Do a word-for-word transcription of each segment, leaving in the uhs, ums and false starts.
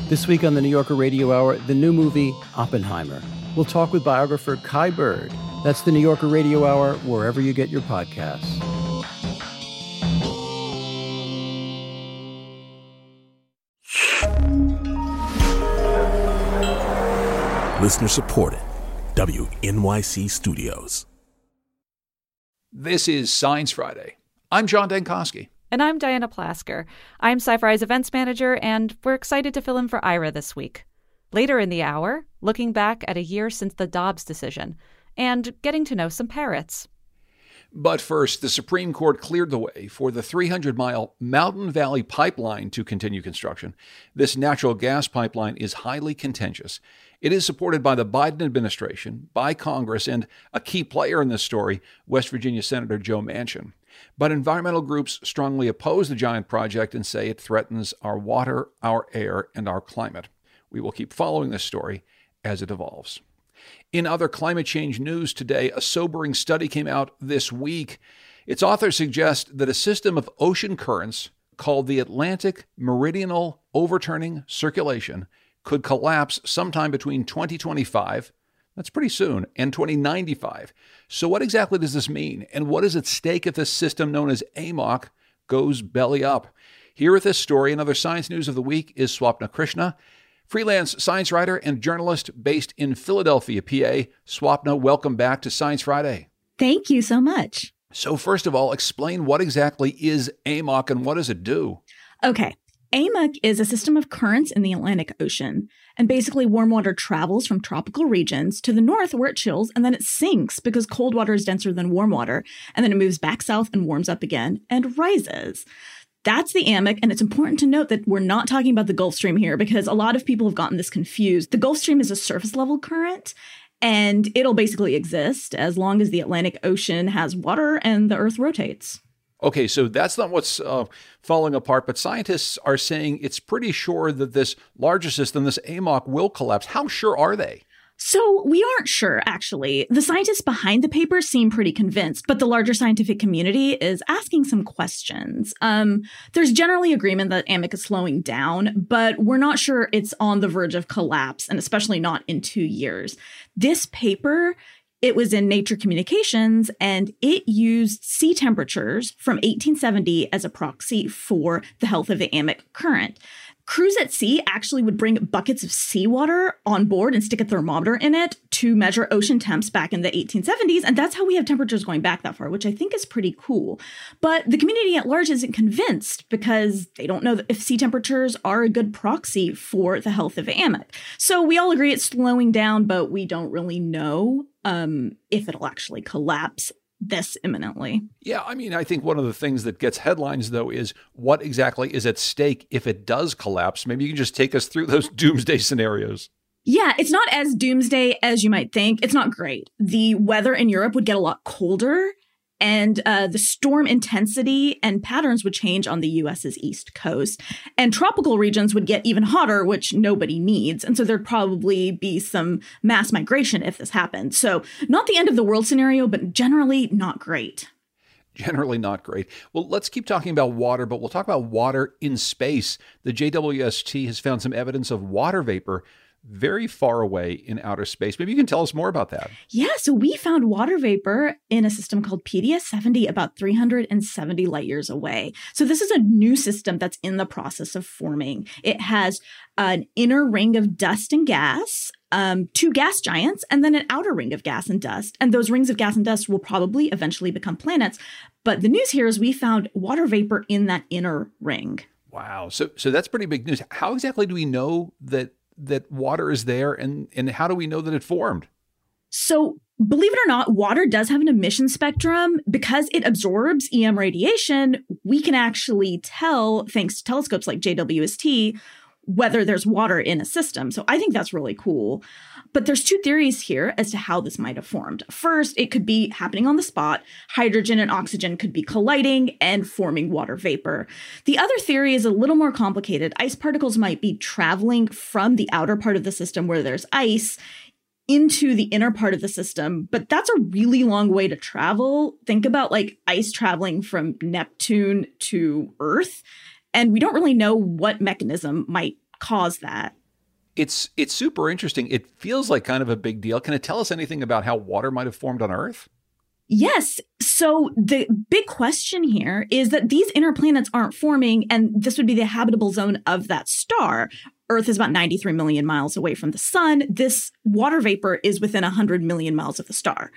This week on the New Yorker Radio Hour, the new movie, Oppenheimer. We'll talk with biographer Kai Bird. That's the New Yorker Radio Hour, wherever you get your podcasts. Listener supported. W N Y C Studios. This is Science Friday. I'm John Dankosky. And I'm Diana Plasker. I'm Sci-Fi's events manager, and we're excited to fill in for Ira this week. Later in the hour, looking back at a year since the Dobbs decision and getting to know some parrots. But first, the Supreme Court cleared the way for the three hundred mile Mountain Valley Pipeline to continue construction. This natural gas pipeline is highly contentious. It is supported by the Biden administration, by Congress, and a key player in this story, West Virginia Senator Joe Manchin. But environmental groups strongly oppose the giant project and say it threatens our water, our air, and our climate. We will keep following this story as it evolves. In other climate change news today, a sobering study came out this week. Its authors suggest that a system of ocean currents called the Atlantic Meridional Overturning Circulation could collapse sometime between twenty twenty-five, that's pretty soon, and twenty ninety-five. So what exactly does this mean? And what is at stake if this system known as A M O C goes belly up? Here with this story and other science news of the week is Swapna Krishna, freelance science writer and journalist based in Philadelphia, P A. Swapna, welcome back to Science Friday. Thank you so much. So first of all, explain what exactly is A M O C and what does it do? Okay. A M O C is a system of currents in the Atlantic Ocean, and basically warm water travels from tropical regions to the north where it chills, and then it sinks because cold water is denser than warm water, and then it moves back south and warms up again and rises. That's the A M O C, and it's important to note that we're not talking about the Gulf Stream here because a lot of people have gotten this confused. The Gulf Stream is a surface level current, and it'll basically exist as long as the Atlantic Ocean has water and the Earth rotates. Okay, so that's not what's uh, falling apart, but scientists are saying it's pretty sure that this larger system, this A M O C, will collapse. How sure are they? So we aren't sure, actually. The scientists behind the paper seem pretty convinced, but the larger scientific community is asking some questions. Um, there's generally agreement that A M O C is slowing down, but we're not sure it's on the verge of collapse, and especially not in two years. This paper, it was in Nature Communications, and it used sea temperatures from eighteen seventy as a proxy for the health of the A M O C current. Crews at sea actually would bring buckets of seawater on board and stick a thermometer in it to measure ocean temps back in the eighteen seventies. And that's how we have temperatures going back that far, which I think is pretty cool. But the community at large isn't convinced because they don't know if sea temperatures are a good proxy for the health of A M O C. So we all agree it's slowing down, but we don't really know um, if it'll actually collapse this imminently. Yeah, I mean, I think one of the things that gets headlines, though, is what exactly is at stake if it does collapse. Maybe you can just take us through those doomsday scenarios. Yeah, it's not as doomsday as you might think. It's not great. The weather in Europe would get a lot colder, and uh, the storm intensity and patterns would change on the U S's east coast. And tropical regions would get even hotter, which nobody needs. And so there'd probably be some mass migration if this happened. So not the end of the world scenario, but generally not great. Generally not great. Well, let's keep talking about water, but we'll talk about water in space. The J W S T has found some evidence of water vapor very far away in outer space. Maybe you can tell us more about that. Yeah, so we found water vapor in a system called P D S seventy about three hundred seventy light years away. So this is a new system that's in the process of forming. It has an inner ring of dust and gas, um, two gas giants, and then an outer ring of gas and dust. And those rings of gas and dust will probably eventually become planets. But the news here is we found water vapor in that inner ring. Wow. So so that's pretty big news. How exactly do we know that that water is there, and, and how do we know that it formed? So believe it or not, water does have an emission spectrum. Because it absorbs E M radiation, we can actually tell, thanks to telescopes like J W S T, whether there's water in a system. So I think that's really cool. But there's two theories here as to how this might have formed. First, it could be happening on the spot. Hydrogen and oxygen could be colliding and forming water vapor. The other theory is a little more complicated. Ice particles might be traveling from the outer part of the system where there's ice into the inner part of the system, but that's a really long way to travel. Think about like ice traveling from Neptune to Earth. And we don't really know what mechanism might cause that. It's it's super interesting. It feels like kind of a big deal. Can it tell us anything about how water might have formed on Earth? Yes. So the big question here is that these inner planets aren't forming, and this would be the habitable zone of that star. Earth is about ninety-three million miles away from the sun. This water vapor is within one hundred million miles of the star.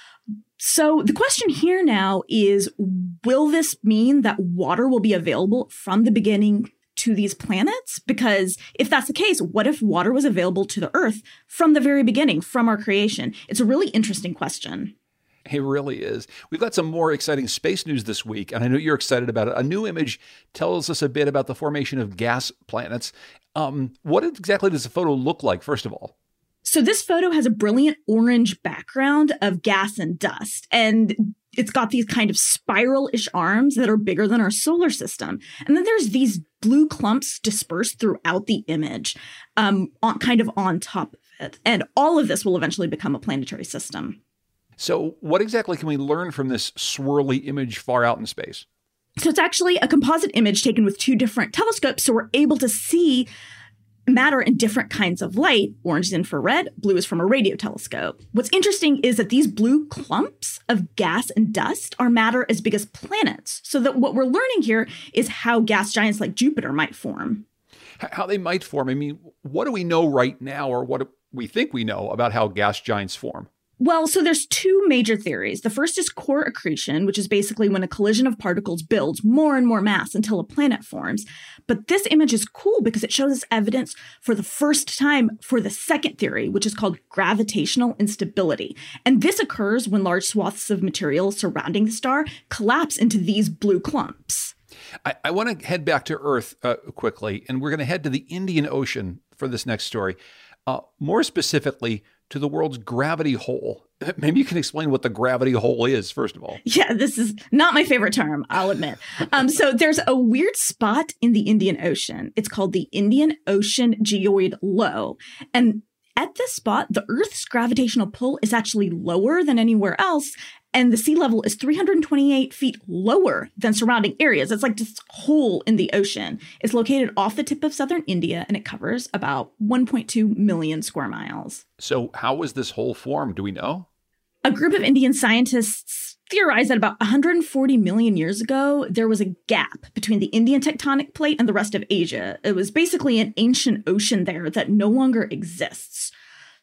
So the question here now is, will this mean that water will be available from the beginning to these planets? Because if that's the case, what if water was available to the Earth from the very beginning, from our creation? It's a really interesting question. It really is. We've got some more exciting space news this week, and I know you're excited about it. A new image tells us a bit about the formation of gas planets. Um, what exactly does the photo look like, first of all? So this photo has a brilliant orange background of gas and dust, and it's got these kind of spiral-ish arms that are bigger than our solar system. And then there's these blue clumps dispersed throughout the image, um, on, kind of on top of it. And all of this will eventually become a planetary system. So what exactly can we learn from this swirly image far out in space? So it's actually a composite image taken with two different telescopes, so we're able to see matter in different kinds of light. Orange is infrared, blue is from a radio telescope. What's interesting is that these blue clumps of gas and dust are matter as big as planets. So that what we're learning here is how gas giants like Jupiter might form. How they might form. I mean, what do we know right now, or what do we think we know about how gas giants form? Well, so there's two major theories. The first is core accretion, which is basically when a collision of particles builds more and more mass until a planet forms. But this image is cool because it shows us evidence for the first time for the second theory, which is called gravitational instability. And this occurs when large swaths of material surrounding the star collapse into these blue clumps. I, I want to head back to Earth uh, quickly, and we're going to head to the Indian Ocean for this next story. Uh, more specifically, to the world's gravity hole. Maybe you can explain what the gravity hole is, first of all. Yeah, this is not my favorite term, I'll admit. Um, so there's a weird spot in the Indian Ocean. It's called the Indian Ocean Geoid Low. And at this spot, the Earth's gravitational pull is actually lower than anywhere else. And the sea level is three hundred twenty-eight feet lower than surrounding areas. It's like this hole in the ocean. It's located off the tip of southern India, and it covers about one point two million square miles. So how was this hole formed? Do we know? A group of Indian scientists theorized that about one hundred forty million years ago, there was a gap between the Indian tectonic plate and the rest of Asia. It was basically an ancient ocean there that no longer exists.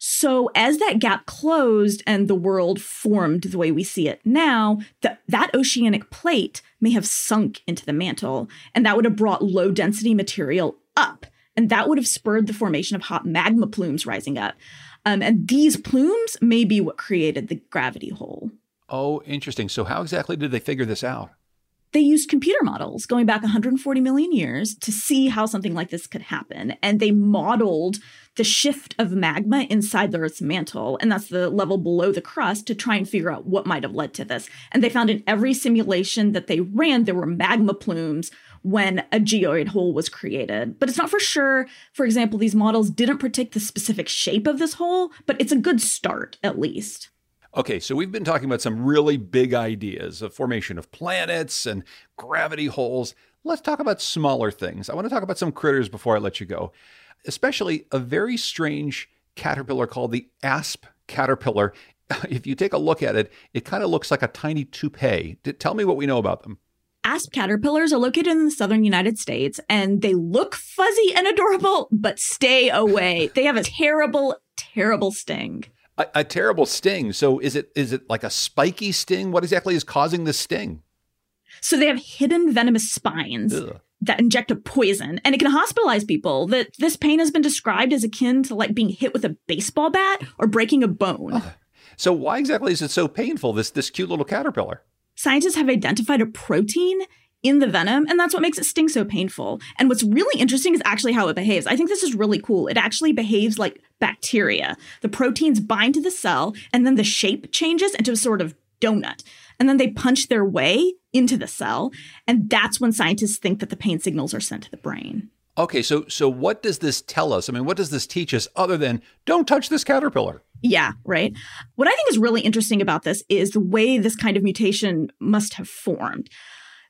So as that gap closed and the world formed the way we see it now, the, that oceanic plate may have sunk into the mantle, and that would have brought low-density material up. And that would have spurred the formation of hot magma plumes rising up. Um, and these plumes may be what created the gravity hole. Oh, interesting. So how exactly did they figure this out? They used computer models going back one hundred forty million years to see how something like this could happen. And they modeled the shift of magma inside the Earth's mantle, and that's the level below the crust, to try and figure out what might have led to this. And they found in every simulation that they ran, there were magma plumes when a geoid hole was created. But it's not for sure. For example, these models didn't predict the specific shape of this hole, but it's a good start, at least. Okay, so we've been talking about some really big ideas, the formation of planets and gravity holes. Let's talk about smaller things. I want to talk about some critters before I let you go, especially a very strange caterpillar called the asp caterpillar. If you take a look at it, it kind of looks like a tiny toupee. Tell me what we know about them. Asp caterpillars are located in the southern United States, and they look fuzzy and adorable, but stay away. They have a terrible, terrible sting. A, a terrible sting. So is it is it like a spiky sting? What exactly is causing this sting? So they have hidden venomous spines Ugh. that inject a poison, and it can hospitalize people. That this pain has been described as akin to like being hit with a baseball bat or breaking a bone. Uh, so why exactly is it so painful, this this cute little caterpillar? Scientists have identified a protein in the venom, and that's what makes it sting so painful. And what's really interesting is actually how it behaves. I think this is really cool. It actually behaves like bacteria. The proteins bind to the cell, and then the shape changes into a sort of donut. And then they punch their way into the cell, and that's when scientists think that the pain signals are sent to the brain. Okay, so so what does this tell us? I mean, what does this teach us other than don't touch this caterpillar? Yeah, right. What I think is really interesting about this is the way this kind of mutation must have formed.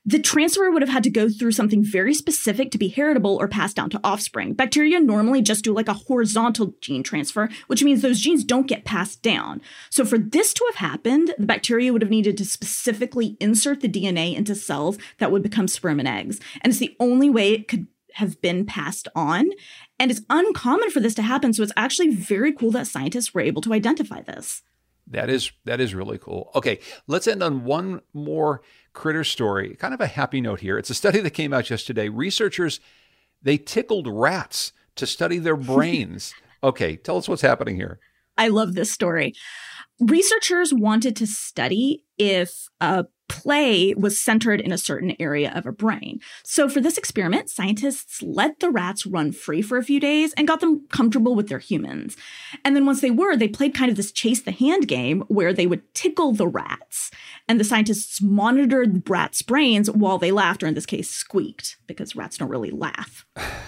the transfer would have had to go through something very specific to be heritable or passed down to offspring. Bacteria normally just do like a horizontal gene transfer, which means those genes don't get passed down. So for this to have happened, the bacteria would have needed to specifically insert the D N A into cells that would become sperm and eggs. And it's the only way it could have been passed on. And it's uncommon for this to happen. So it's actually very cool that scientists were able to identify this. That is that is really cool. Okay, let's end on one more critter story, kind of a happy note here. It's a study that came out just today. Researchers, they tickled rats to study their brains. Okay, tell us what's happening here. I love this story. Researchers wanted to study if a play was centered in a certain area of a brain. So for this experiment, scientists let the rats run free for a few days and got them comfortable with their humans. And then once they were, they played kind of this chase the hand game where they would tickle the rats. And the scientists monitored rats' brains while they laughed, or in this case, squeaked, because rats don't really laugh.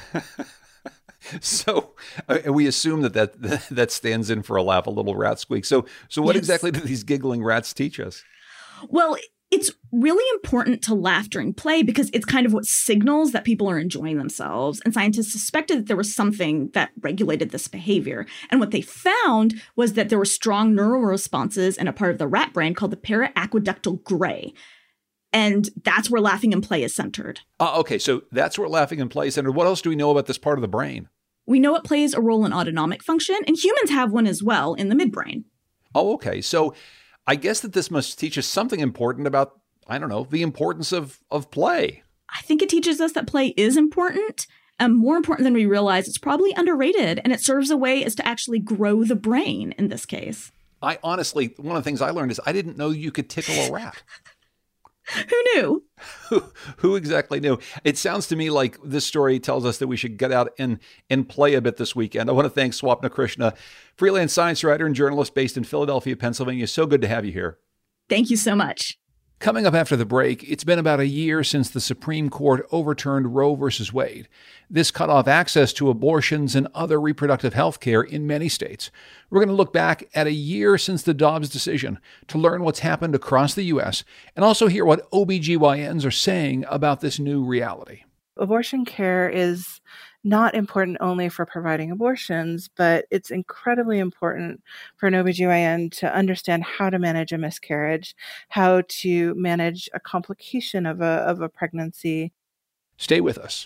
So uh, we assume that, that that stands in for a laugh, a little rat squeak. So, so what Yes. exactly do these giggling rats teach us? Well, it's really important to laugh during play because it's kind of what signals that people are enjoying themselves. And scientists suspected that there was something that regulated this behavior. And what they found was that there were strong neural responses in a part of the rat brain called the para-aqueductal gray. And that's where laughing and play is centered. Uh, okay, so that's where laughing and play is centered. What else do we know about this part of the brain? We know it plays a role in autonomic function, and humans have one as well in the midbrain. Oh, okay. So I guess that this must teach us something important about, I don't know, the importance of, of play. I think it teaches us that play is important, and more important than we realize. It's probably underrated, and it serves a way as to actually grow the brain in this case. I honestly, one of the things I learned is I didn't know you could tickle a rat. Who knew? Who, who exactly knew? It sounds to me like this story tells us that we should get out and, and play a bit this weekend. I want to thank Swapna Krishna, freelance science writer and journalist based in Philadelphia, Pennsylvania. So good to have you here. Thank you so much. Coming up after the break, it's been about a year since the Supreme Court overturned Roe versus Wade. This cut off access to abortions and other reproductive health care in many states. We're going to look back at a year since the Dobbs decision to learn what's happened across the U S and also hear what O B G Y Ns are saying about this new reality. Abortion care is not important only for providing abortions, but it's incredibly important for an O B G Y N to understand how to manage a miscarriage, how to manage a complication of a, of a pregnancy. Stay with us.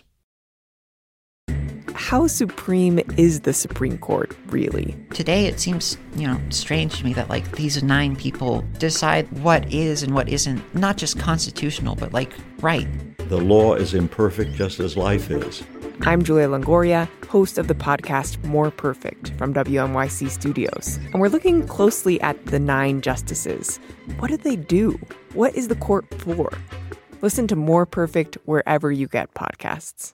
How supreme is the Supreme Court, really? Today, it seems, you know, strange to me that, like, these nine people decide what is and what isn't, not just constitutional, but, like, right. The law is imperfect just as life is. I'm Julia Longoria, host of the podcast More Perfect from W N Y C Studios. And we're looking closely at the nine justices. What do they do? What is the court for? Listen to More Perfect wherever you get podcasts.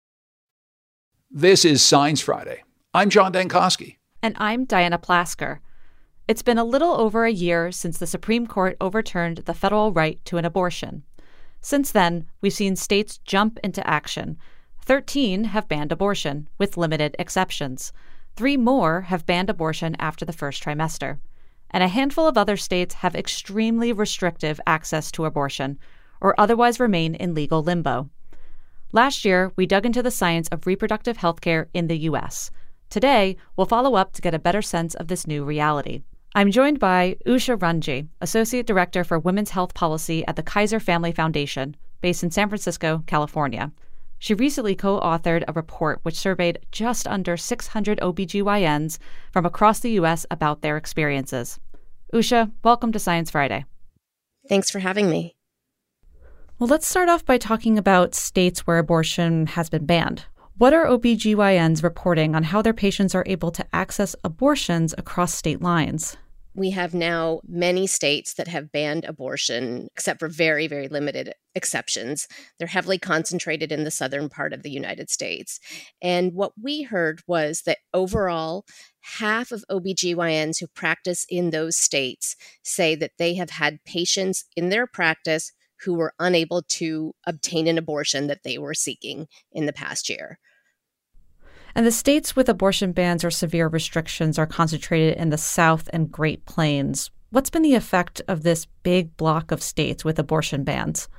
This is Science Friday. I'm John Dankosky. And I'm Diana Plasker. It's been a little over a year since the Supreme Court overturned the federal right to an abortion. Since then, we've seen states jump into action. Thirteen have banned abortion, with limited exceptions. Three more have banned abortion after the first trimester. And a handful of other states have extremely restrictive access to abortion, or otherwise remain in legal limbo. Last year, we dug into the science of reproductive health care in the U S. Today, we'll follow up to get a better sense of this new reality. I'm joined by Usha Ranji, Associate Director for Women's Health Policy at the Kaiser Family Foundation, based in San Francisco, California. She recently co-authored a report which surveyed just under six hundred O B G Y Ns from across the U S about their experiences. Usha, welcome to Science Friday. Thanks for having me. Well, let's start off by talking about states where abortion has been banned. What are O B G Y Ns reporting on how their patients are able to access abortions across state lines? We have now many states that have banned abortion, except for very, very limited exceptions. They're heavily concentrated in the southern part of the United States. And what we heard was that overall, half of O B G Y Ns who practice in those states say that they have had patients in their practice who were unable to obtain an abortion that they were seeking in the past year. And the states with abortion bans or severe restrictions are concentrated in the South and Great Plains. What's been the effect of this big block of states with abortion bans?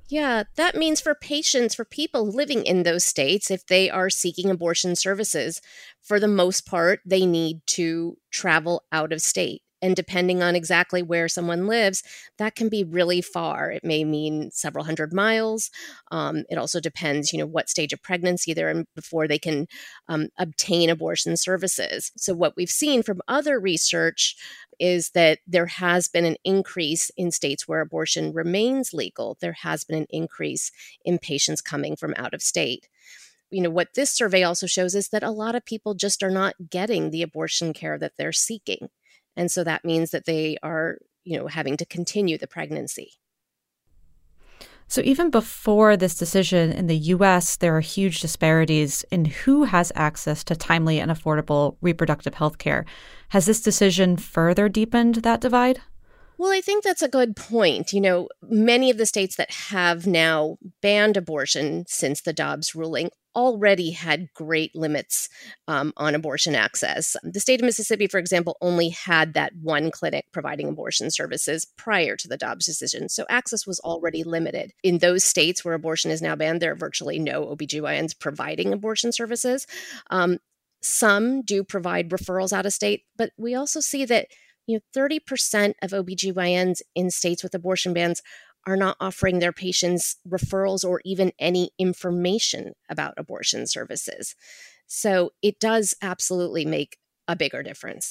Yeah, that means for patients, for people living in those states, if they are seeking abortion services, for the most part, they need to travel out of state. And depending on exactly where someone lives, that can be really far. It may mean several hundred miles. Um, it also depends, you know, what stage of pregnancy they're in before they can um, obtain abortion services. So what we've seen from other research is that there has been an increase in states where abortion remains legal. There has been an increase in patients coming from out of state. You know, what this survey also shows is that a lot of people just are not getting the abortion care that they're seeking. And so that means that they are, you know, having to continue the pregnancy. So even before this decision in the U S, there are huge disparities in who has access to timely and affordable reproductive health care. Has this decision further deepened that divide? Well, I think that's a good point. You know, many of the states that have now banned abortion since the Dobbs ruling already had great limits um, on abortion access. The state of Mississippi, for example, only had that one clinic providing abortion services prior to the Dobbs decision. So access was already limited. In those states where abortion is now banned, there are virtually no O B G Y Ns providing abortion services. Um, some do provide referrals out of state, but we also see that you know, thirty percent of O B G Y Ns in states with abortion bans are not offering their patients referrals or even any information about abortion services. So it does absolutely make a bigger difference.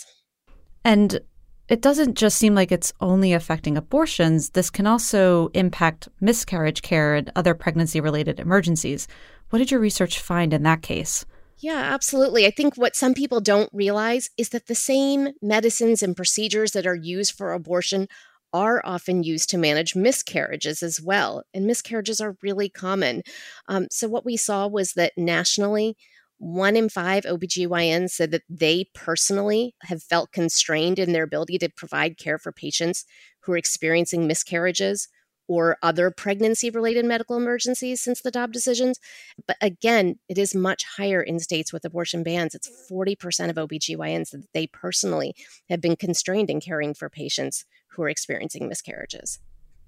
And it doesn't just seem like it's only affecting abortions. This can also impact miscarriage care and other pregnancy-related emergencies. What did your research find in that case? Yeah, absolutely. I think what some people don't realize is that the same medicines and procedures that are used for abortion are often used to manage miscarriages as well. And miscarriages are really common. Um, so what we saw was that nationally, one in five O B G Y Ns said that they personally have felt constrained in their ability to provide care for patients who are experiencing miscarriages or other pregnancy-related medical emergencies since the Dobbs decisions. But again, it is much higher in states with abortion bans. It's forty percent of O B G Y Ns that they personally have been constrained in caring for patients who are experiencing miscarriages.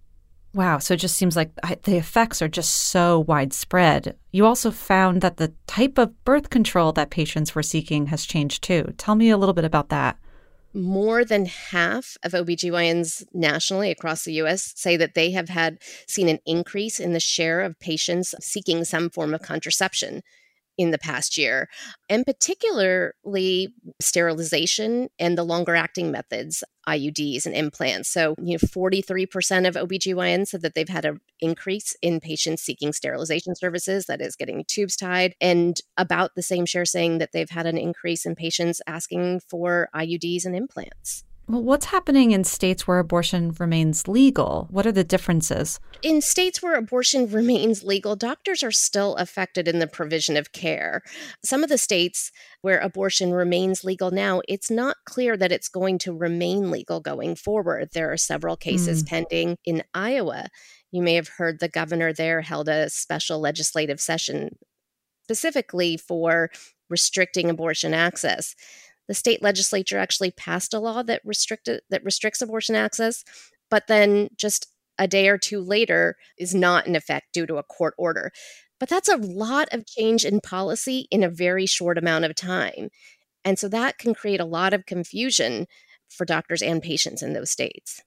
Wow. So it just seems like the effects are just so widespread. You also found that the type of birth control that patients were seeking has changed too. Tell me a little bit about that. More than half of O B G Y Ns nationally across the U S say that they have had seen an increase in the share of patients seeking some form of contraception in the past year, and particularly sterilization and the longer acting methods, I U Ds and implants. So, you know, forty-three percent of O B G Y Ns said that they've had an increase in patients seeking sterilization services, that is getting tubes tied, and about the same share saying that they've had an increase in patients asking for I U Ds and implants. Well, what's happening in states where abortion remains legal? What are the differences? In states where abortion remains legal, doctors are still affected in the provision of care. Some of the states where abortion remains legal now, it's not clear that it's going to remain legal going forward. There are several cases mm. pending in Iowa. You may have heard the governor there held a special legislative session specifically for restricting abortion access. The state legislature actually passed a law that restricted that restricts abortion access, but then just a day or two later is not in effect due to a court order. But that's a lot of change in policy in a very short amount of time. And so that can create a lot of confusion for doctors and patients in those states.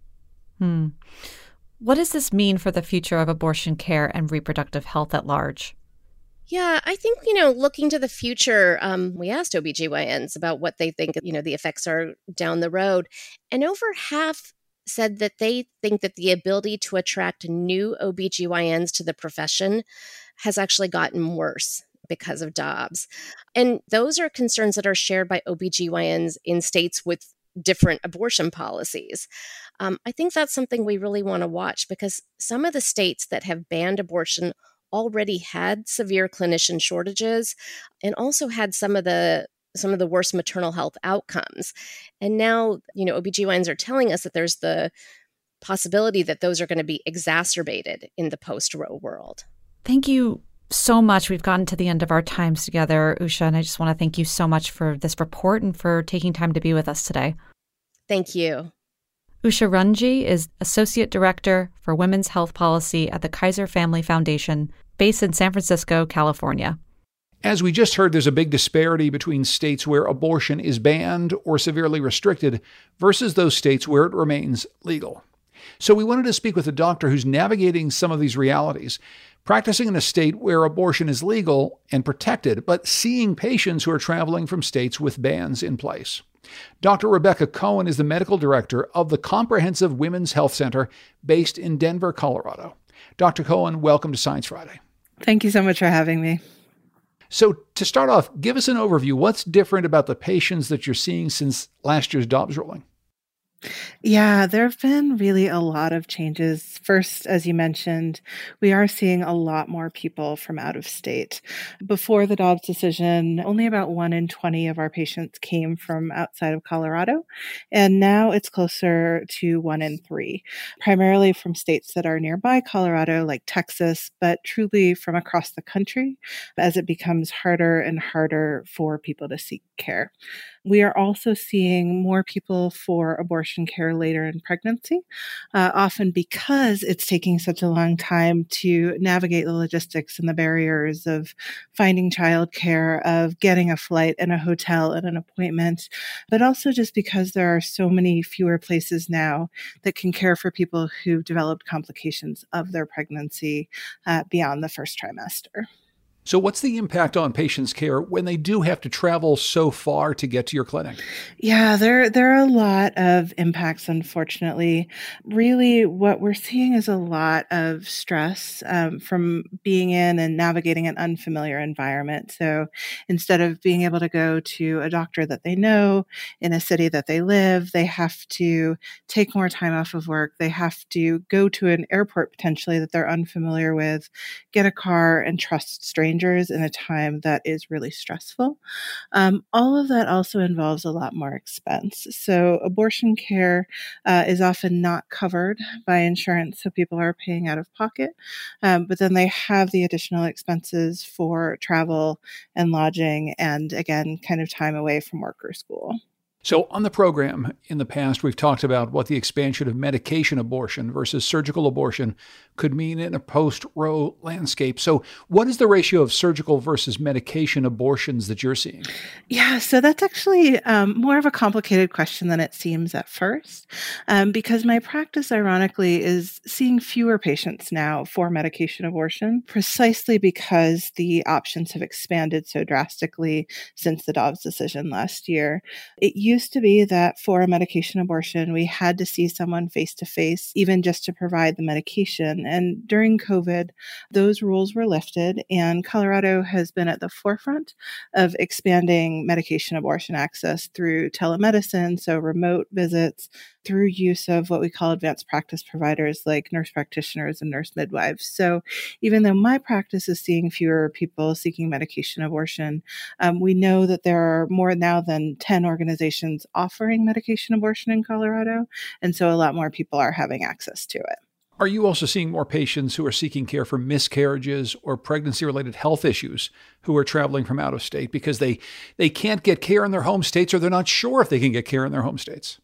Hmm. What does this mean for the future of abortion care and reproductive health at large? Yeah, I think, you know, looking to the future, um, we asked O B G Y Ns about what they think, you know, the effects are down the road. And over half said that they think that the ability to attract new O B G Y Ns to the profession has actually gotten worse because of Dobbs. And those are concerns that are shared by O B G Y Ns in states with different abortion policies. Um, I think that's something we really want to watch because some of the states that have banned abortion already had severe clinician shortages and also had some of the some of the worst maternal health outcomes. And now, you know, O B G Y Ns are telling us that there's the possibility that those are going to be exacerbated in the post-Roe world. Thank you so much. We've gotten to the end of our times together, Usha, and I just want to thank you so much for this report and for taking time to be with us today. Thank you. Usha Runji is Associate Director for Women's Health Policy at the Kaiser Family Foundation, based in San Francisco, California. As we just heard, there's a big disparity between states where abortion is banned or severely restricted versus those states where it remains legal. So we wanted to speak with a doctor who's navigating some of these realities, practicing in a state where abortion is legal and protected, but seeing patients who are traveling from states with bans in place. Doctor Rebecca Cohen is the medical director of the Comprehensive Women's Health Center based in Denver, Colorado. Doctor Cohen, welcome to Science Friday. Thank you so much for having me. So to start off, give us an overview. What's different about the patients that you're seeing since last year's Dobbs ruling? Yeah, there have been really a lot of changes. First, as you mentioned, we are seeing a lot more people from out of state. Before the Dobbs decision, only about one in twenty of our patients came from outside of Colorado, and now it's closer to one in three, primarily from states that are nearby Colorado, like Texas, but truly from across the country, as it becomes harder and harder for people to seek care. We are also seeing more people for abortion care later in pregnancy, uh, often because it's taking such a long time to navigate the logistics and the barriers of finding childcare, of getting a flight and a hotel and an appointment, but also just because there are so many fewer places now that can care for people who've developed complications of their pregnancy uh, beyond the first trimester. So what's the impact on patients' care when they do have to travel so far to get to your clinic? Yeah, there, there are a lot of impacts, unfortunately. Really, what we're seeing is a lot of stress um, from being in and navigating an unfamiliar environment. So instead of being able to go to a doctor that they know in a city that they live, they have to take more time off of work. They have to go to an airport potentially that they're unfamiliar with, get a car, and trust strangers in a time that is really stressful. Um, all of that also involves a lot more expense. So abortion care uh, is often not covered by insurance, so people are paying out of pocket. Um, but then they have the additional expenses for travel and lodging and, again, kind of time away from work or school. So on the program in the past, we've talked about what the expansion of medication abortion versus surgical abortion could mean in a post-Roe landscape. So what is the ratio of surgical versus medication abortions that you're seeing? Yeah, so that's actually um, more of a complicated question than it seems at first, um, because my practice, ironically, is seeing fewer patients now for medication abortion, precisely because the options have expanded so drastically since the Dobbs decision last year. It used to be that for a medication abortion, we had to see someone face-to-face, even just to provide the medication. And during COVID, those rules were lifted, and Colorado has been at the forefront of expanding medication abortion access through telemedicine, so remote visits, through use of what we call advanced practice providers like nurse practitioners and nurse midwives. So even though my practice is seeing fewer people seeking medication abortion, um, we know that there are more now than ten organizations offering medication abortion in Colorado, and so a lot more people are having access to it. Are you also seeing more patients who are seeking care for miscarriages or pregnancy-related health issues who are traveling from out of state because they, they can't get care in their home states, or they're not sure if they can get care in their home states?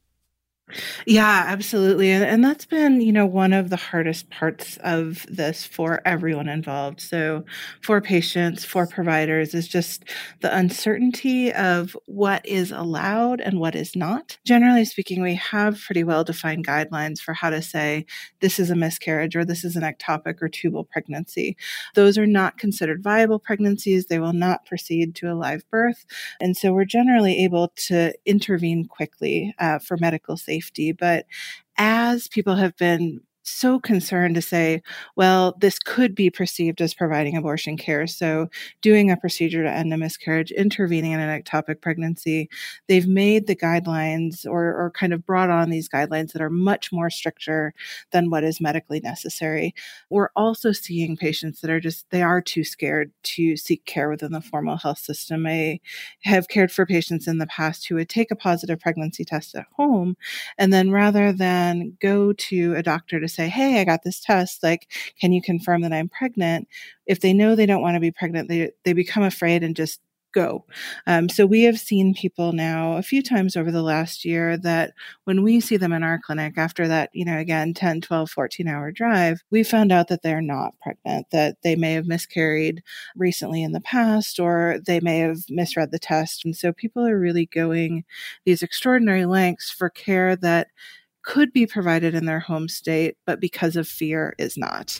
Yeah, absolutely. And, and that's been, you know, one of the hardest parts of this for everyone involved. So for patients, for providers, is just the uncertainty of what is allowed and what is not. Generally speaking, we have pretty well-defined guidelines for how to say this is a miscarriage or this is an ectopic or tubal pregnancy. Those are not considered viable pregnancies. They will not proceed to a live birth. And so we're generally able to intervene quickly uh, for medical safety. Safety. But as people have been so concerned to say, well, this could be perceived as providing abortion care, so doing a procedure to end a miscarriage, intervening in an ectopic pregnancy, they've made the guidelines or, or kind of brought on these guidelines that are much more stricter than what is medically necessary. We're also seeing patients that are just, they are too scared to seek care within the formal health system. I have cared for patients in the past who would take a positive pregnancy test at home, and then rather than go to a doctor to say, hey, I got this test, like, can you confirm that I'm pregnant? If they know they don't want to be pregnant, they they become afraid and just go. Um, so we have seen people now a few times over the last year that when we see them in our clinic after that, you know, again, ten, twelve, fourteen hour drive, we found out that they're not pregnant, that they may have miscarried recently in the past, or they may have misread the test. And so people are really going these extraordinary lengths for care that could be provided in their home state, but because of fear is not.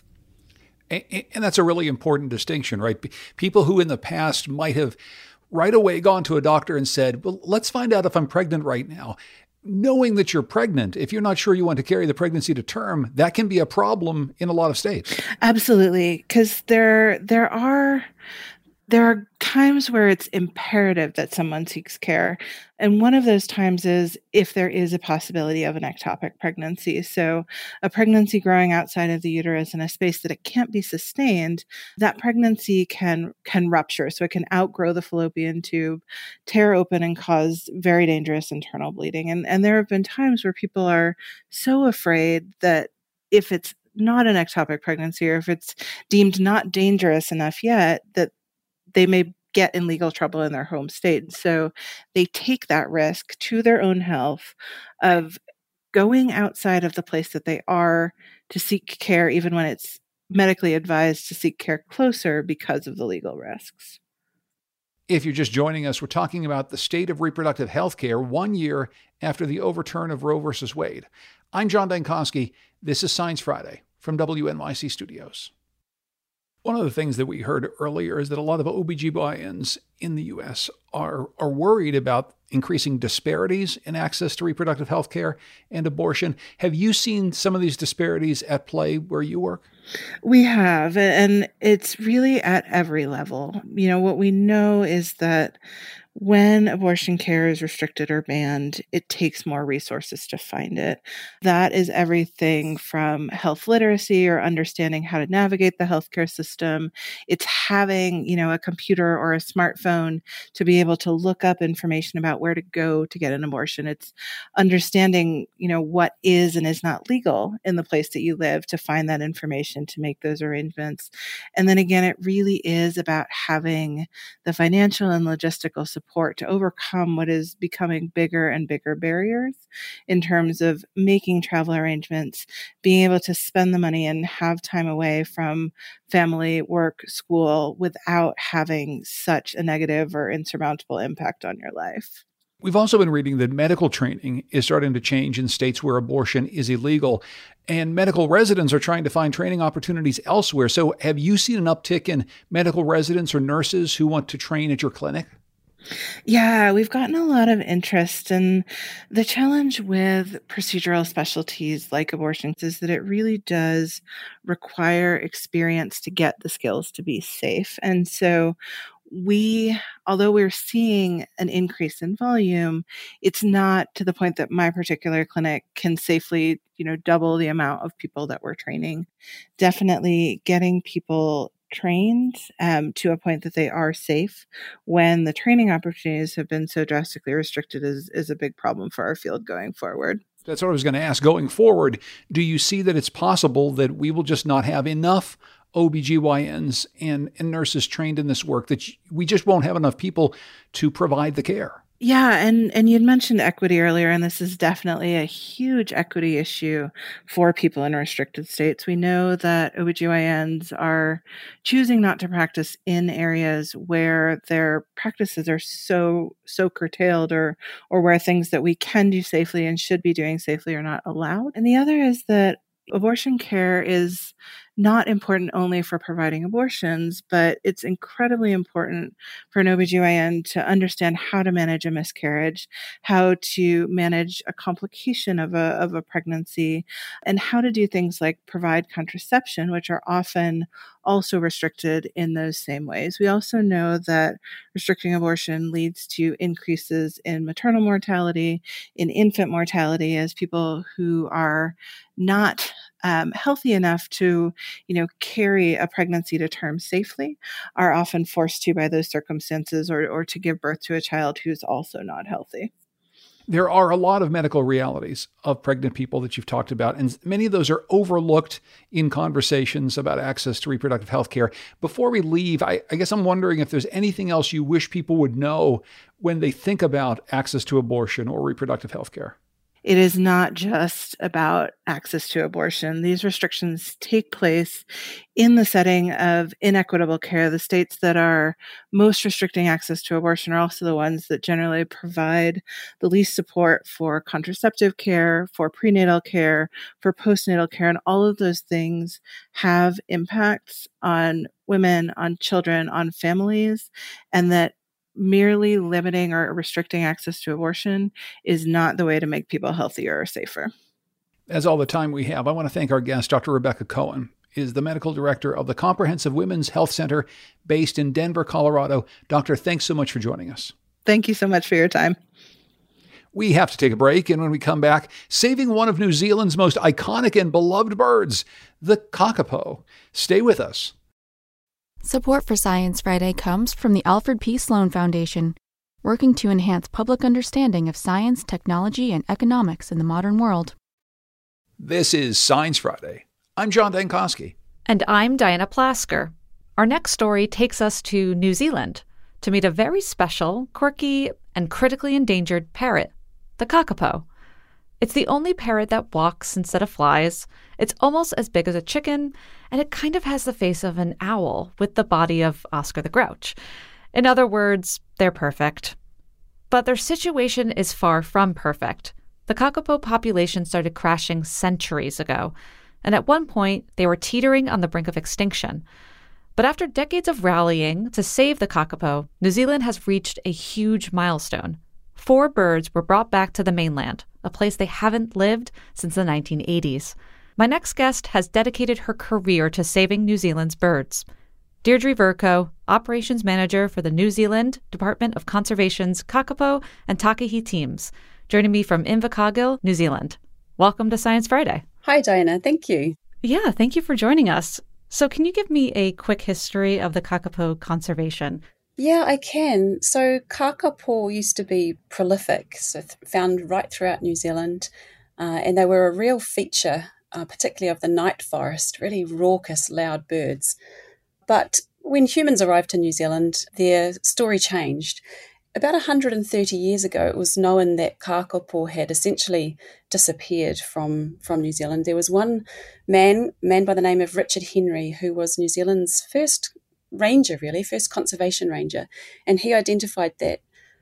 And that's a really important distinction, right? People who in the past might have right away gone to a doctor and said, well, let's find out if I'm pregnant right now. Knowing that you're pregnant, if you're not sure you want to carry the pregnancy to term, that can be a problem in a lot of states. Absolutely. Because there, there are... There are times where it's imperative that someone seeks care. And one of those times is if there is a possibility of an ectopic pregnancy. So a pregnancy growing outside of the uterus in a space that it can't be sustained, that pregnancy can, can rupture. So it can outgrow the fallopian tube, tear open and cause very dangerous internal bleeding. And, and there have been times where people are so afraid that if it's not an ectopic pregnancy or if it's deemed not dangerous enough yet, that they may get in legal trouble in their home state. So they take that risk to their own health of going outside of the place that they are to seek care, even when it's medically advised to seek care closer because of the legal risks. If you're just joining us, we're talking about the state of reproductive health care one year after the overturn of Roe versus Wade. I'm John Dankosky. This is Science Friday from W N Y C Studios. One of the things that we heard earlier is that a lot of O B G Y Ns in the U S are, are worried about increasing disparities in access to reproductive health care and abortion. Have you seen some of these disparities at play where you work? We have, and it's really at every level. You know, what we know is that when abortion care is restricted or banned, it takes more resources to find it. That is everything from health literacy or understanding how to navigate the healthcare system. It's having, you know, a computer or a smartphone to be able to look up information about where to go to get an abortion. It's understanding, you know, what is and is not legal in the place that you live to find that information to make those arrangements. And then again, it really is about having the financial and logistical support support to overcome what is becoming bigger and bigger barriers in terms of making travel arrangements, being able to spend the money and have time away from family, work, school without having such a negative or insurmountable impact on your life. We've also been reading that medical training is starting to change in states where abortion is illegal, and medical residents are trying to find training opportunities elsewhere. So have you seen an uptick in medical residents or nurses who want to train at your clinic? Yeah, we've gotten a lot of interest. And the challenge with procedural specialties like abortions is that it really does require experience to get the skills to be safe. And so we, although we're seeing an increase in volume, it's not to the point that my particular clinic can safely, you know, double the amount of people that we're training. Definitely getting people trained um, to a point that they are safe when the training opportunities have been so drastically restricted is, is a big problem for our field going forward. That's what I was going to ask. Going forward, do you see that it's possible that we will just not have enough O B G Y Ns and, and nurses trained in this work, that we just won't have enough people to provide the care? Yeah, and, and you'd mentioned equity earlier, and this is definitely a huge equity issue for people in restricted states. We know that O B G Y Ns are choosing not to practice in areas where their practices are so so curtailed, or or where things that we can do safely and should be doing safely are not allowed. And the other is that abortion care is not important only for providing abortions, but it's incredibly important for an O B G Y N to understand how to manage a miscarriage, how to manage a complication of a, of a pregnancy, and how to do things like provide contraception, which are often also restricted in those same ways. We also know that restricting abortion leads to increases in maternal mortality, in infant mortality, as people who are not um, healthy enough to, you know, carry a pregnancy to term safely are often forced to by those circumstances, or, or to give birth to a child who's also not healthy. There are a lot of medical realities of pregnant people that you've talked about, and many of those are overlooked in conversations about access to reproductive health care. Before we leave, I, I guess I'm wondering if there's anything else you wish people would know when they think about access to abortion or reproductive health care. It is not just about access to abortion. These restrictions take place in the setting of inequitable care. The states that are most restricting access to abortion are also the ones that generally provide the least support for contraceptive care, for prenatal care, for postnatal care, and all of those things have impacts on women, on children, on families, and that merely limiting or restricting access to abortion is not the way to make people healthier or safer. That's all the time we have. I want to thank our guest, Doctor Rebecca Cohen, is the medical director of the Comprehensive Women's Health Center based in Denver, Colorado. Doctor, thanks so much for joining us. Thank you so much for your time. We have to take a break, and when we come back, saving one of New Zealand's most iconic and beloved birds, the kakapo. Stay with us. Support for Science Friday comes from the Alfred P. Sloan Foundation, working to enhance public understanding of science, technology, and economics in the modern world. This is Science Friday. I'm John Dankosky. And I'm Diana Plasker. Our next story takes us to New Zealand to meet a very special, quirky, and critically endangered parrot, the kakapo. It's the only parrot that walks instead of flies. It's almost as big as a chicken, and it kind of has the face of an owl with the body of Oscar the Grouch. In other words, they're perfect. But their situation is far from perfect. The kakapo population started crashing centuries ago, and at one point, they were teetering on the brink of extinction. But after decades of rallying to save the kakapo, New Zealand has reached a huge milestone. Four birds were brought back to the mainland, a place they haven't lived since the nineteen eighties. My next guest has dedicated her career to saving New Zealand's birds. Deirdre Vercoe, Operations Manager for the New Zealand Department of Conservation's Kakapo and Takahi teams, joining me from Invercargill, New Zealand. Welcome to Science Friday. Hi, Diana. Thank you. Yeah, thank you for joining us. So can you give me a quick history of the kakapo conservation? Yeah, I can. So kakapo used to be prolific, so th- found right throughout New Zealand, uh, and they were a real feature, uh, particularly of the night forest, really raucous, loud birds. But when humans arrived to New Zealand, their story changed. About one hundred thirty years ago, it was known that kakapo had essentially disappeared from, from New Zealand. There was one man, man by the name of Richard Henry, who was New Zealand's first ranger, really, first conservation ranger, and he identified that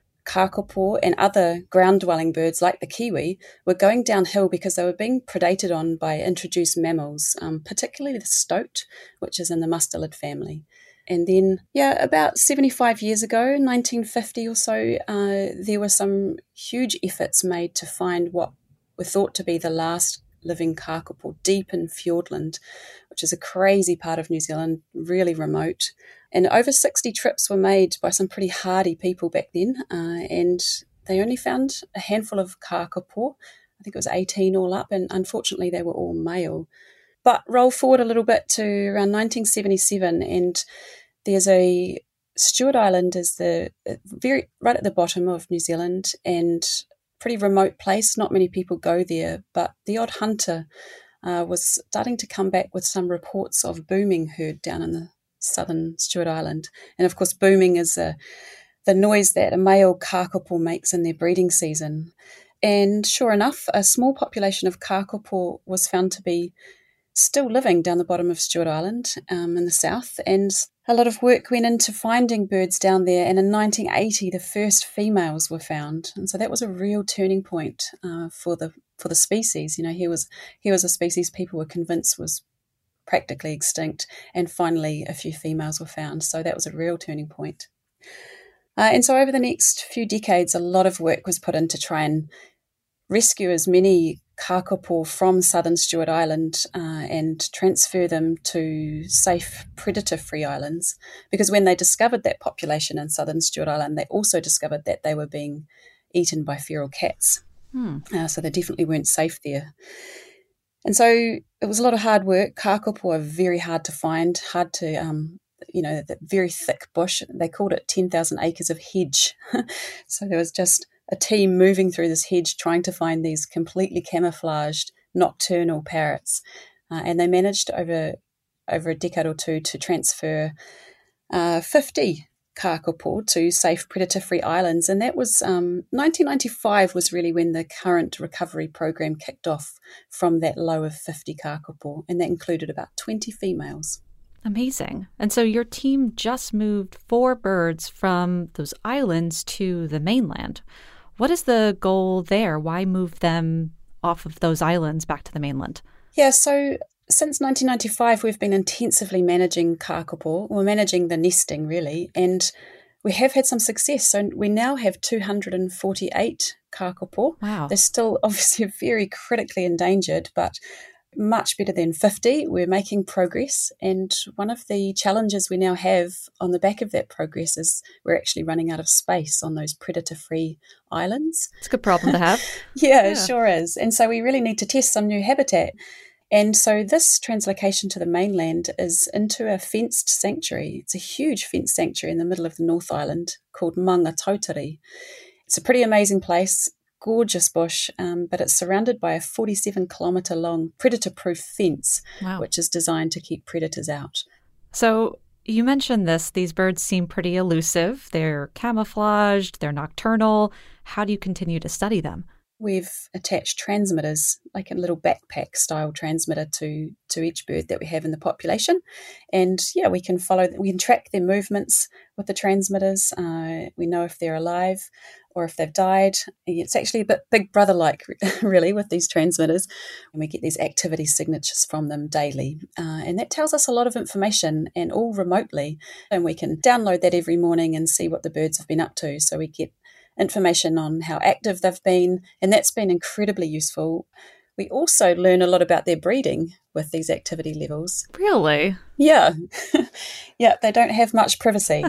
kakapo and other ground-dwelling birds like the kiwi were going downhill because they were being predated on by introduced mammals, um, particularly the stoat, which is in the mustelid family. And then, yeah, about seventy-five years ago, nineteen fifty or so, uh, there were some huge efforts made to find what were thought to be the last living kakapo deep in Fiordland, which is a crazy part of New Zealand, really remote. And over sixty trips were made by some pretty hardy people back then, uh, and they only found a handful of kakapo. I think it was eighteen all up, and unfortunately they were all male. But roll forward a little bit to around nineteen seventy-seven, and there's a Stewart Island is the very right at the bottom of New Zealand, and pretty remote place. Not many people go there, but the odd hunter uh, was starting to come back with some reports of booming heard down in the southern Stewart Island. And of course, booming is a, the noise that a male kakapo makes in their breeding season. And sure enough, a small population of kakapo was found to be still living down the bottom of Stewart Island um, in the south, and a lot of work went into finding birds down there, and in nineteen eighty the first females were found, and so that was a real turning point uh, for the for the species. You know, here was here was a species people were convinced was practically extinct, and finally a few females were found, so that was a real turning point. Uh, and so over the next few decades, a lot of work was put in to try and rescue as many kakapo from southern Stewart Island uh, and transfer them to safe predator-free islands, because when they discovered that population in southern Stewart Island, they also discovered that they were being eaten by feral cats. Hmm. Uh, so they definitely weren't safe there. And so it was a lot of hard work. Kakapo are very hard to find, hard to, um, you know, the very thick bush. They called it ten thousand acres of hedge. So there was just a team moving through this hedge trying to find these completely camouflaged nocturnal parrots. Uh, and they managed over over a decade or two to transfer uh, fifty kakapo to safe predator-free islands. And that was um, nineteen ninety-five was really when the current recovery program kicked off from that low of fifty kakapo, and that included about twenty females. Amazing. And so your team just moved four birds from those islands to the mainland. What is the goal there? Why move them off of those islands back to the mainland? Yeah, so since nineteen ninety-five, we've been intensively managing kakapo, or managing the nesting really, and we have had some success. So we now have two hundred forty-eight kakapo. Wow. They're still obviously very critically endangered, but much better than fifty. We're making progress, and one of the challenges we now have on the back of that progress is we're actually running out of space on those predator-free islands. It's a good problem to have. yeah, yeah, it sure is. And so we really need to test some new habitat. And so this translocation to the mainland is into a fenced sanctuary. It's a huge fenced sanctuary in the middle of the North Island called Mangatautari. It's a pretty amazing place, gorgeous bush, um, but it's surrounded by a forty-seven kilometre long predator-proof fence, wow. which is designed to keep predators out. So you mentioned this. These birds seem pretty elusive. They're camouflaged, they're nocturnal. How do you continue to study them? We've attached transmitters, like a little backpack-style transmitter to, to each bird that we have in the population. And, yeah, we can follow, we can track their movements with the transmitters. Uh, we know if they're alive or if they've died. It's actually a bit Big Brother-like, really, with these transmitters. And we get these activity signatures from them daily. Uh, and that tells us a lot of information, and all remotely. And we can download that every morning and see what the birds have been up to. So we get information on how active they've been, and that's been incredibly useful. We also learn a lot about their breeding with these activity levels. Really? Yeah. yeah, they don't have much privacy.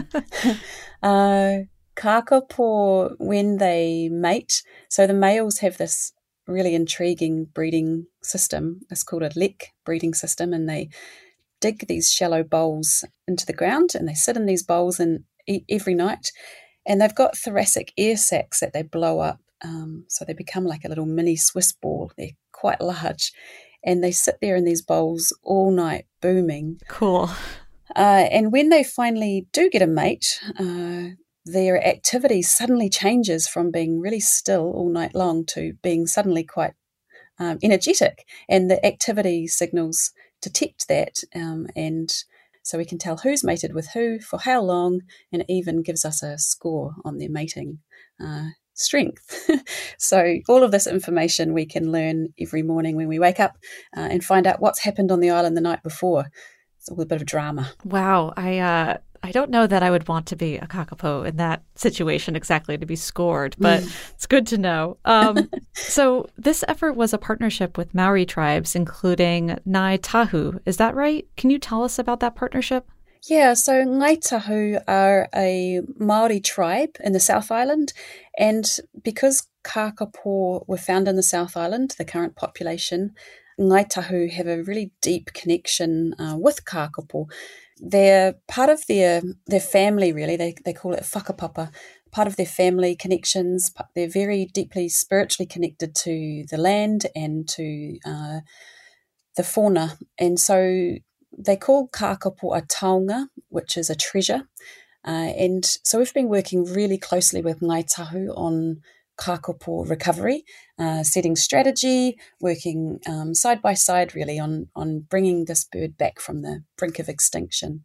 uh, kakapo, when they mate, so the males have this really intriguing breeding system. It's called a lek breeding system, and they dig these shallow bowls into the ground, and they sit in these bowls and eat every night. And they've got thoracic air sacs that they blow up, um, so they become like a little mini Swiss ball. They're quite large, and they sit there in these bowls all night booming. Cool. Uh, and when they finally do get a mate, uh, their activity suddenly changes from being really still all night long to being suddenly quite um, energetic, and the activity signals detect that, um, and so we can tell who's mated with who, for how long, and it even gives us a score on their mating uh, strength. So all of this information we can learn every morning when we wake up uh, and find out what's happened on the island the night before. It's all a bit of drama. Wow. I uh, I don't know that I would want to be a kakapo in that situation exactly, to be scored, but it's good to know. Um, so this effort was a partnership with Maori tribes, including Ngāi Tahu. Is that right? Can you tell us about that partnership? Yeah, so Ngāi Tahu are a Maori tribe in the South Island, and because kakapo were found in the South Island, the current population, Ngāi Tahu have a really deep connection uh, with kakapo. They're part of their their family, really. They they call it whakapapa, part of their family connections. They're very deeply spiritually connected to the land and to uh, the fauna. And so they call kakapo a taonga, which is a treasure. Uh, and so we've been working really closely with Ngāi Tahu on kakapo recovery, uh, setting strategy, working um, side by side really on, on bringing this bird back from the brink of extinction.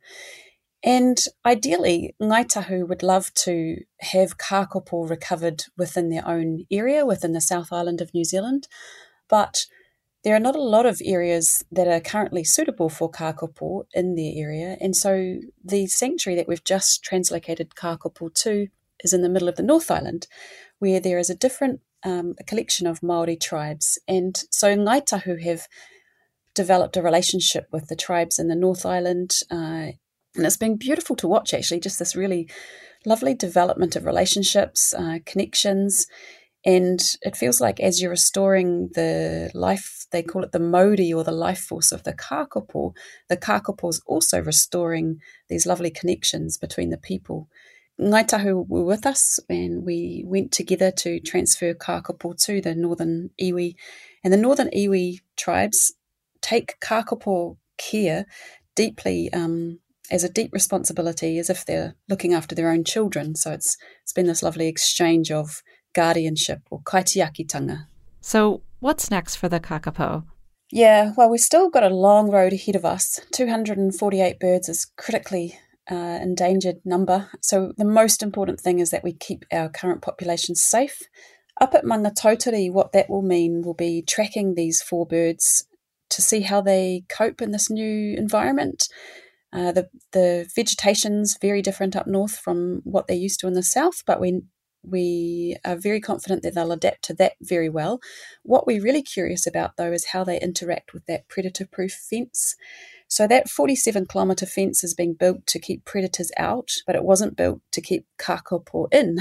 And ideally, Ngāi Tahu would love to have kakapo recovered within their own area, within the South Island of New Zealand, but there are not a lot of areas that are currently suitable for kakapo in their area. And so the sanctuary that we've just translocated kakapo to is in the middle of the North Island, where there is a different um, a collection of Maori tribes. And so Ngāi Tahu have developed a relationship with the tribes in the North Island, uh, and it's been beautiful to watch, actually, just this really lovely development of relationships, uh, connections, and it feels like as you're restoring the life, they call it the mauri, or the life force of the kakapo, the kakapo is also restoring these lovely connections between the people. Ngāi Tahu were with us, and we went together to transfer Kakapo to the northern iwi. And the northern iwi tribes take Kakapo care deeply, um, as a deep responsibility, as if they're looking after their own children. So it's it's been this lovely exchange of guardianship, or kaitiakitanga. So what's next for the kakapo? Yeah, well, we've still got a long road ahead of us. two hundred forty-eight birds is critically uh, endangered number. So the most important thing is that we keep our current population safe. Up at Mangatautari, what that will mean will be tracking these four birds to see how they cope in this new environment. Uh, the the vegetation's very different up north from what they're used to in the south, but we we are very confident that they'll adapt to that very well. What we're really curious about, though, is how they interact with that predator-proof fence. So that forty-seven kilometre fence is being built to keep predators out, but it wasn't built to keep kakapo in.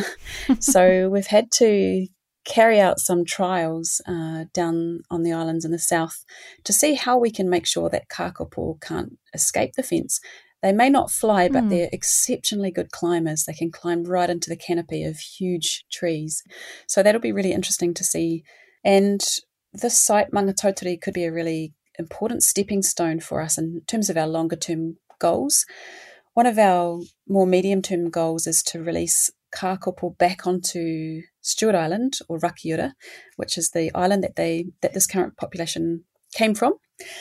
So we've had to carry out some trials uh, down on the islands in the south to see how we can make sure that kakapo can't escape the fence. They may not fly, but mm. they're exceptionally good climbers. They can climb right into the canopy of huge trees. So that'll be really interesting to see. And this site, Mangatautari, could be a really important stepping stone for us in terms of our longer-term goals. One of our more medium-term goals is to release kakapo back onto Stewart Island, or Rakiura, which is the island that they that this current population came from.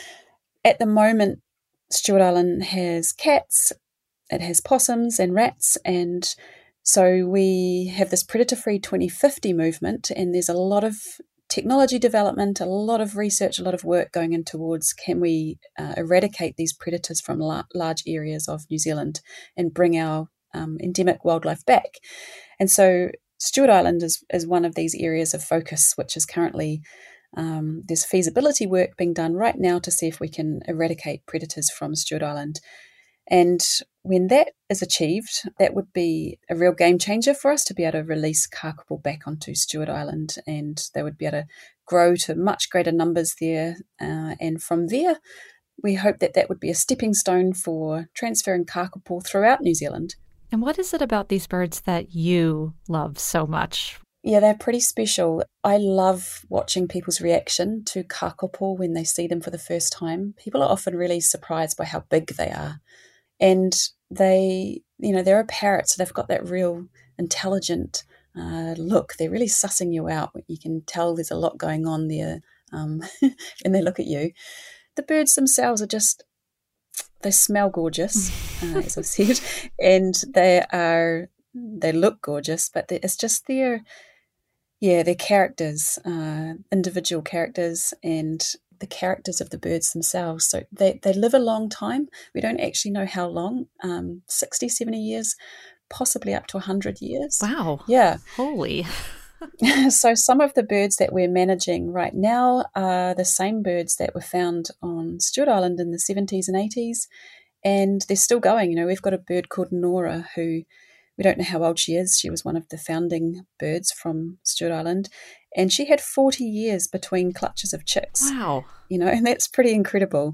At the moment, Stewart Island has cats, it has possums and rats, and so we have this predator-free twenty fifty movement, and there's a lot of technology development, a lot of research, a lot of work going in towards can we uh, eradicate these predators from la- large areas of New Zealand and bring our um, endemic wildlife back. And so Stewart Island is, is one of these areas of focus, which is currently Um, there's feasibility work being done right now to see if we can eradicate predators from Stewart Island. And when that is achieved, that would be a real game changer for us to be able to release kakapo back onto Stewart Island, and they would be able to grow to much greater numbers there. Uh, and from there, we hope that that would be a stepping stone for transferring kakapo throughout New Zealand. And what is it about these birds that you love so much? Yeah, they're pretty special. I love watching people's reaction to kakapo when they see them for the first time. People are often really surprised by how big they are. And they, you know, they're a parrot, so they've got that real intelligent uh, look. They're really sussing you out. You can tell there's a lot going on there um, when they look at you. The birds themselves are just, they smell gorgeous, uh, as I've said, and they are, they look gorgeous, but it's just their, yeah, their characters, uh, individual characters, and the characters of the birds themselves. So they, they live a long time. We don't actually know how long, um, sixty, seventy years, possibly up to one hundred years. Wow. Yeah. Holy. So some of the birds that we're managing right now are the same birds that were found on Stewart Island in the seventies and eighties, and they're still going. You know, we've got a bird called Nora who, we don't know how old she is. She was one of the founding birds from Stewart Island, and she had forty years between clutches of chicks. Wow. You know, and that's pretty incredible.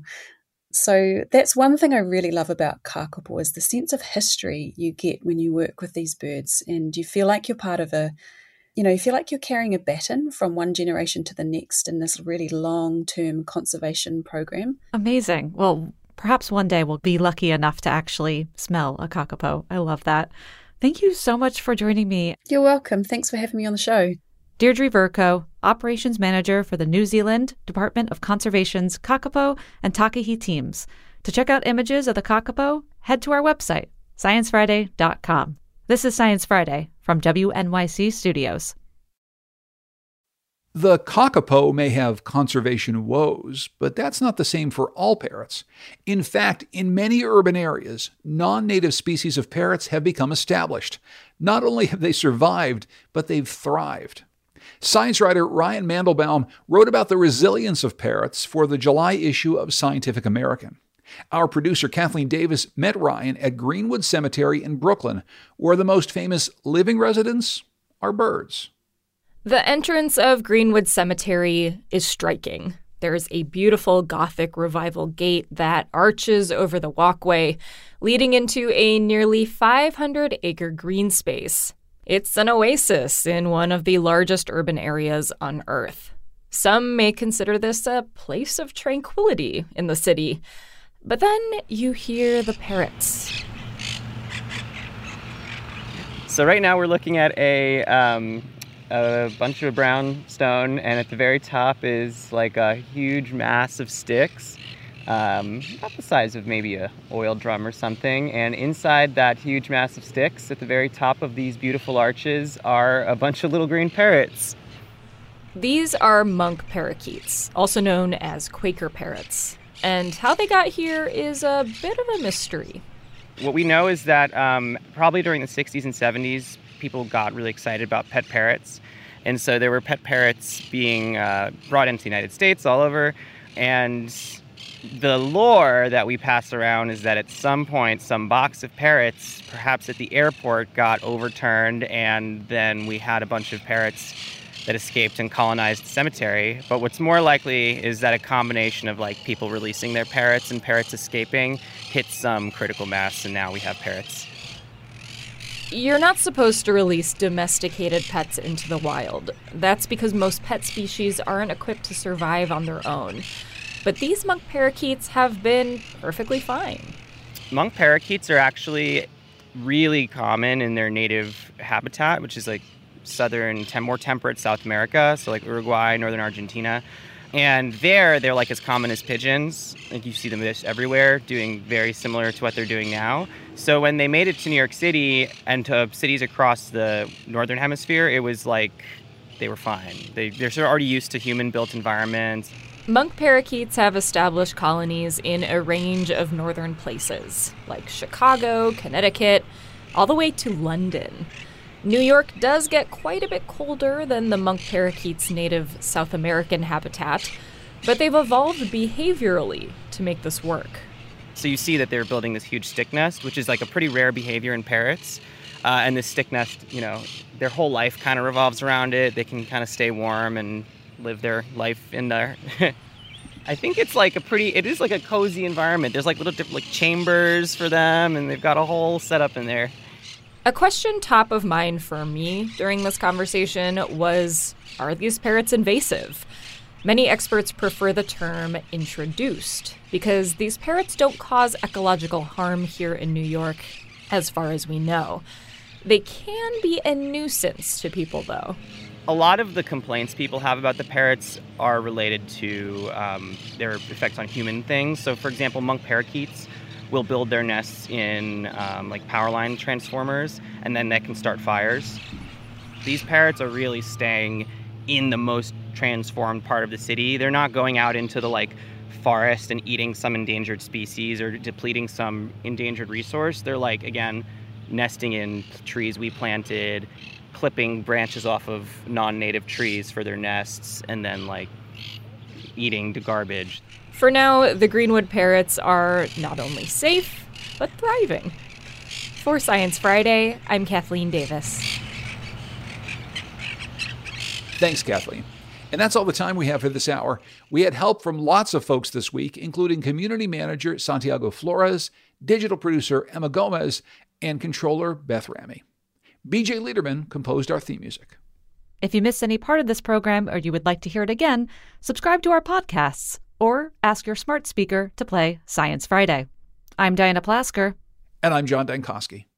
So that's one thing I really love about kakapo is the sense of history you get when you work with these birds, and you feel like you're part of a, you know, you feel like you're carrying a baton from one generation to the next in this really long-term conservation program. Amazing. Well, perhaps one day we'll be lucky enough to actually smell a kakapo. I love that. Thank you so much for joining me. You're welcome. Thanks for having me on the show. Deirdre Vercoe, Operations Manager for the New Zealand Department of Conservation's Kakapo and Takahi teams. To check out images of the kakapo, head to our website, science friday dot com. This is Science Friday from W N Y C Studios. The kakapo may have conservation woes, but that's not the same for all parrots. In fact, in many urban areas, non-native species of parrots have become established. Not only have they survived, but they've thrived. Science writer Ryan Mandelbaum wrote about the resilience of parrots for the July issue of Scientific American. Our producer Kathleen Davis met Ryan at Greenwood Cemetery in Brooklyn, where the most famous living residents are birds. The entrance of Greenwood Cemetery is striking. There's a beautiful Gothic Revival gate that arches over the walkway, leading into a nearly five hundred acre green space. It's an oasis in one of the largest urban areas on Earth. Some may consider this a place of tranquility in the city. But then you hear the parrots. So right now we're looking at a um, a bunch of brownstone, and at the very top is like a huge mass of sticks, um, about the size of maybe a oil drum or something. And inside that huge mass of sticks, at the very top of these beautiful arches, are a bunch of little green parrots. These are monk parakeets, also known as Quaker parrots. And how they got here is a bit of a mystery. What we know is that um, probably during the sixties and seventies, people got really excited about pet parrots. And so there were pet parrots being uh, brought into the United States all over. And the lore that we pass around is that at some point, some box of parrots, perhaps at the airport, got overturned, and then we had a bunch of parrots that escaped and colonized the cemetery. But what's more likely is that a combination of like people releasing their parrots and parrots escaping hit some critical mass, and now we have parrots. You're not supposed to release domesticated pets into the wild. That's because most pet species aren't equipped to survive on their own. But these monk parakeets have been perfectly fine. Monk parakeets are actually really common in their native habitat, which is like southern, tem- more temperate South America, so like Uruguay, northern Argentina. And there, they're like as common as pigeons. Like you see them everywhere, doing very similar to what they're doing now. So when they made it to New York City and to cities across the northern hemisphere, it was like they were fine. They, they're sort of already used to human-built environments. Monk parakeets have established colonies in a range of northern places, like Chicago, Connecticut, all the way to London. New York does get quite a bit colder than the monk parakeet's native South American habitat, but they've evolved behaviorally to make this work. So you see that they're building this huge stick nest, which is like a pretty rare behavior in parrots. Uh, and this stick nest, you know, their whole life kind of revolves around it. They can kind of stay warm and live their life in there. I think it's like a pretty, it is like a cozy environment. There's like little like chambers for them, and they've got a whole setup in there. A question top of mind for me during this conversation was, are these parrots invasive? Many experts prefer the term introduced because these parrots don't cause ecological harm here in New York, as far as we know. They can be a nuisance to people, though. A lot of the complaints people have about the parrots are related to um, their effects on human things. So, for example, monk parakeets will build their nests in um, like power line transformers, and then that can start fires. These parrots are really staying in the most transformed part of the city. They're not going out into the like forest and eating some endangered species or depleting some endangered resource. They're like, again, nesting in trees we planted, clipping branches off of non-native trees for their nests, and then like eating the garbage. For now, the Greenwood parrots are not only safe, but thriving. For Science Friday, I'm Kathleen Davis. Thanks, Kathleen. And that's all the time we have for this hour. We had help from lots of folks this week, including community manager Santiago Flores, digital producer Emma Gomez, and controller Beth Ramy. B J Liederman composed our theme music. If you missed any part of this program or you would like to hear it again, subscribe to our podcasts or ask your smart speaker to play Science Friday. I'm Diana Plasker. And I'm John Dankosky.